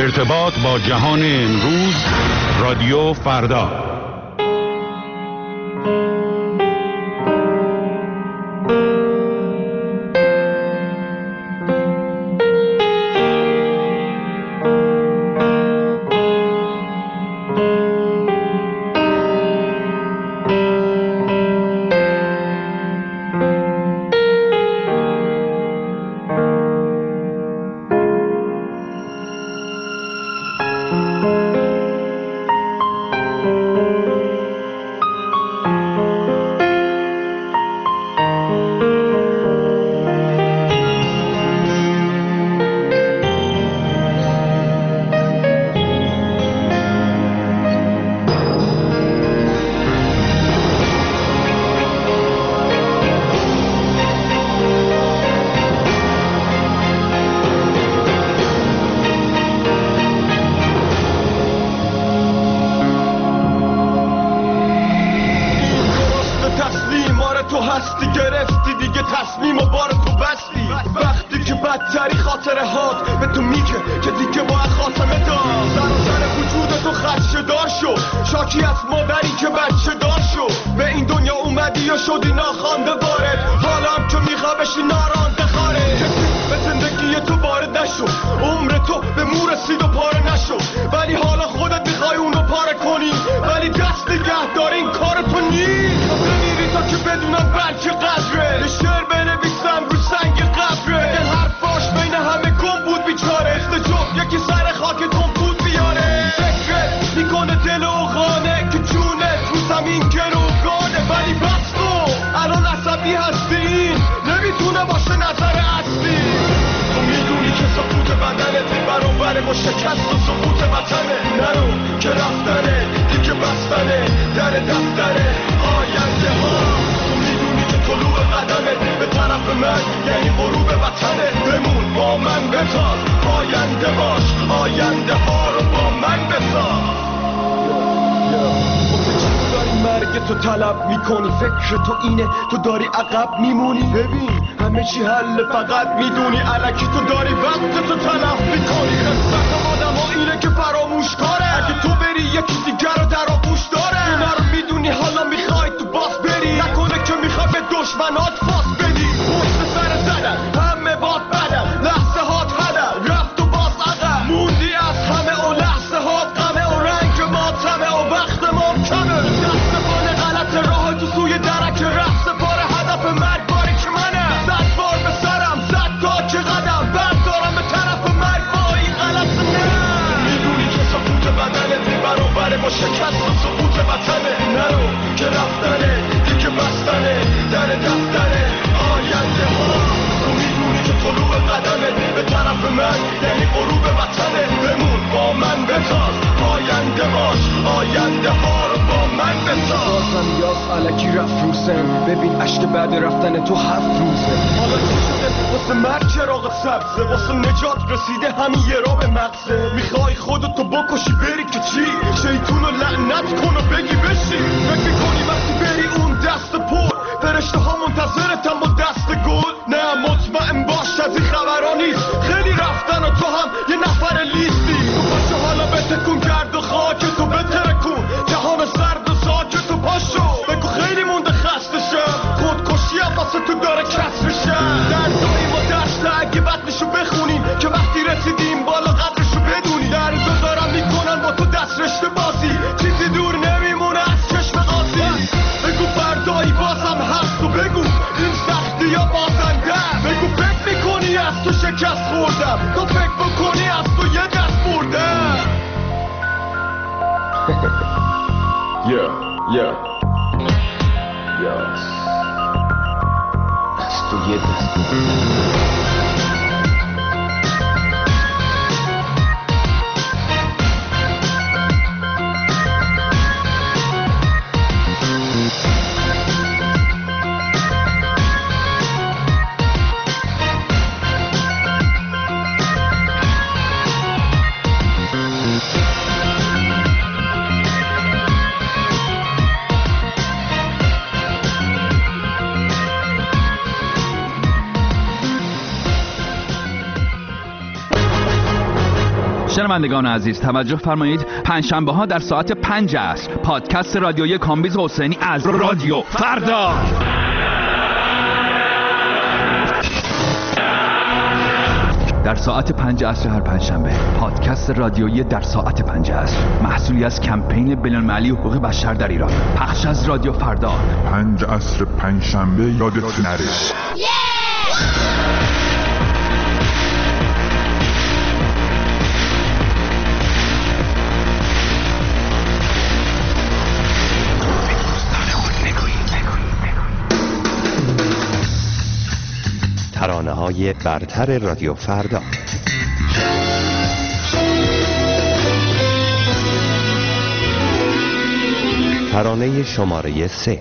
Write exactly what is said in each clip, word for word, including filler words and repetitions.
ارتباط با جهان امروز، رادیو فردا. تو طلب میکنی، فکر تو اینه تو داری عقب میمونی. ببین همه چی حل فقط میدونی، الکی تو داری وقت تو تلف میکنی. قسمت آدم ها اینه که فراموش کاره، اگه تو بری یکی دیگر رو در آغوش داره. اینا رو میدونی حالا میخوای تو باس بری، نکنه که میخوای به دشمنات فاس بدی. پشت سر زدن همه باد بدن، لحظه هات هدن رفت و باز عقب موندی از همه و لحظه هات غمه و رنگ ماتمه و وقت ما کمه. راه تو سوی درک رفت سپاره هدف مرگ باری که منه. صد بار به سرم صد تا که قدم بردارم به طرف مرگ با این غلط نه. میدونی که سقوط بدنت برابره با شکست و سقوط وطنه. نرو که رفتنه دیگه بستنه در دفتره آینده ها. تو میدونی که طلوع قدمت به طرف من یعنی غروب وطنه. بمون با من بتاز آینده باش، آینده ها رو با من بساز. یاس علکی رفت روزم، ببین عشق بعد رفتن تو هفت روزه. حالا چی شده واسه مرگ چراغ سبزه، واسه نجات رسیده همین یه را به مغزه. میخوای خودتو بکشی بری که چی؟ شیطونو لعنت کن و بگی بشی. فکر میکنی وقتی بری اون دست پر فرشته ها منتظرتن با دست گل؟ نه مطمئن باش از این خبرها نیست، خیلی رفتن و تو هم یه نفر لیستی. تو پاشو حالا بتکون گرد و خاک تو بترکون، جهان سرد و ساکت و پاشو بگو خیلی مونده خسته شم. خودکشی هم واسه تو داره کسر شم. دردایی ما دشته اگه بطنشو بخونیم که وقتی رسیدیم بالا قدرشو بدونی. دردو دارم میکنن با تو دست رشته بازی، چیزی دور نمیمونه از چشم قاضی. بگو فردایی بازم هست و بگو این سختی یا بازنده. بگو فکر میکنی از تو شکست خوردم، تو فکر بکنی از تو یه دست بردم. Yeah, yeah, yes. از تو یه دست شنوندگان عزیز توجه فرمایید، پنجشنبه ها در ساعت پنج عصر پادکست رادیویی کامبیز حسینی از رادیو فردا. در ساعت پنج عصر هر پنجشنبه پادکست رادیویی در ساعت پنج عصر، محصولی از کمپین بین‌المللی حقوق بشر در ایران، پخش از رادیو فردا. پنج عصر پنجشنبه یادت نره. ترانه‌های برتر رادیو فردا. ترانه شماره سه.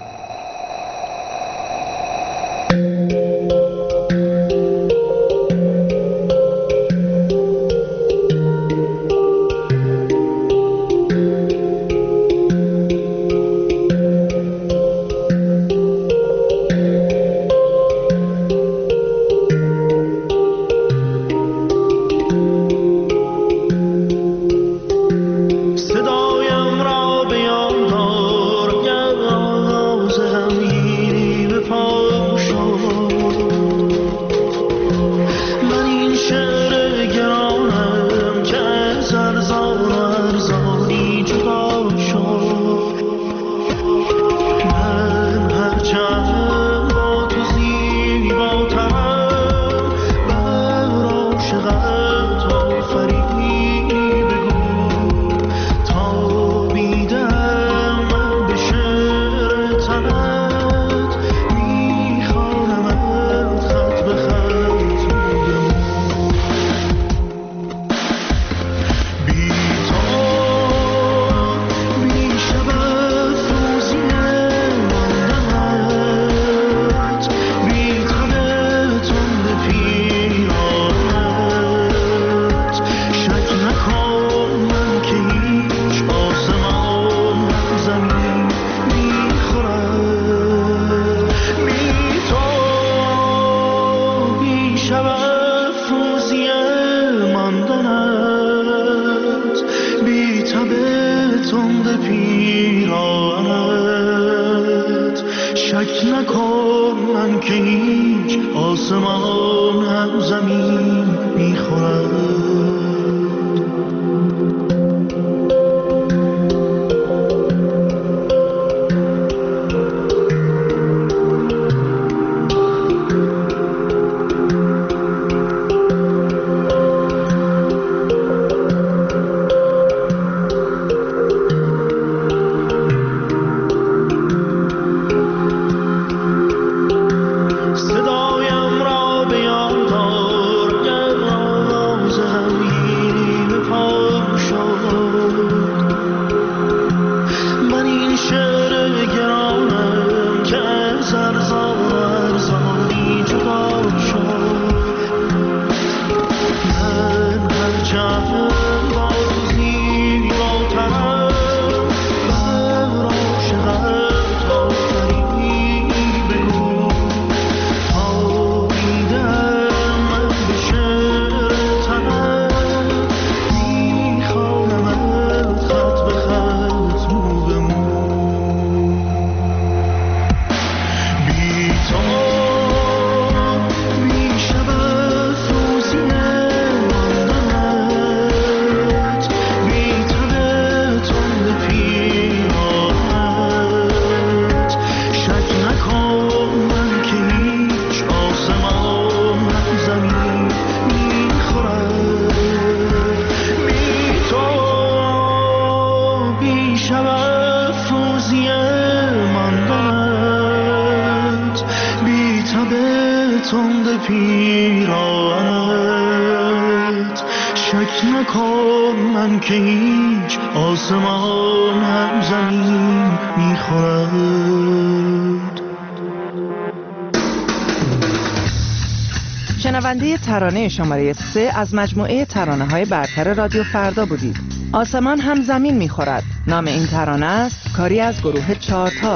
شنونده ترانه شماره سه از مجموعه ترانه‌های برتر رادیو فردا بودید. آسمان هم زمین می‌خورد. نام این ترانه است کاری از گروه چهارتار.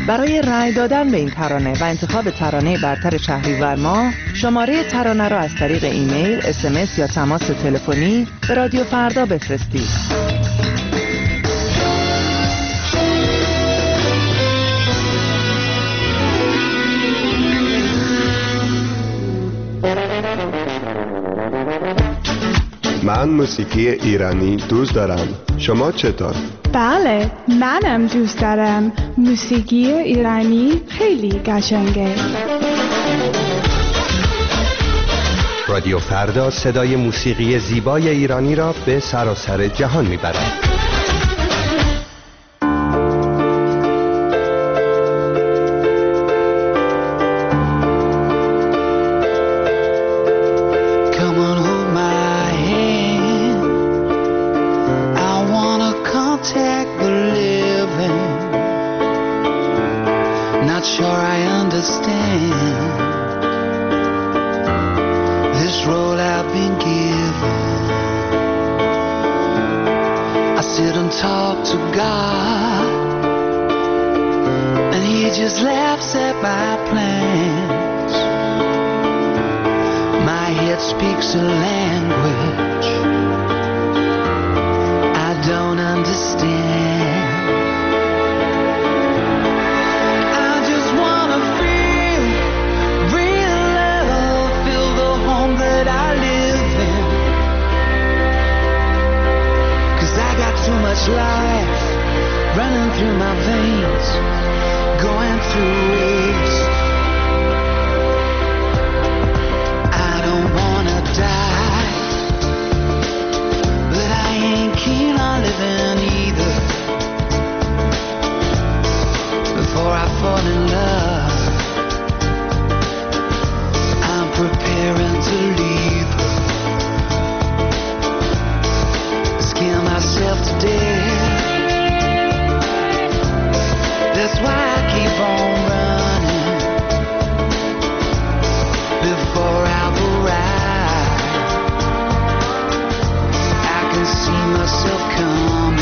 برای رأی دادن به این ترانه و انتخاب ترانه برتر شهریور ماه، شماره ترانه را از طریق ایمیل، اس ام اس یا تماس تلفنی به رادیو فردا بفرستید. من موسیقی ایرانی دوست دارم. شما چطور؟ بله، منم دوست دارم. موسیقی ایرانی خیلی قشنگه. رادیو فردا صدای موسیقی زیبای ایرانی را به سراسر جهان میبرد. Myself coming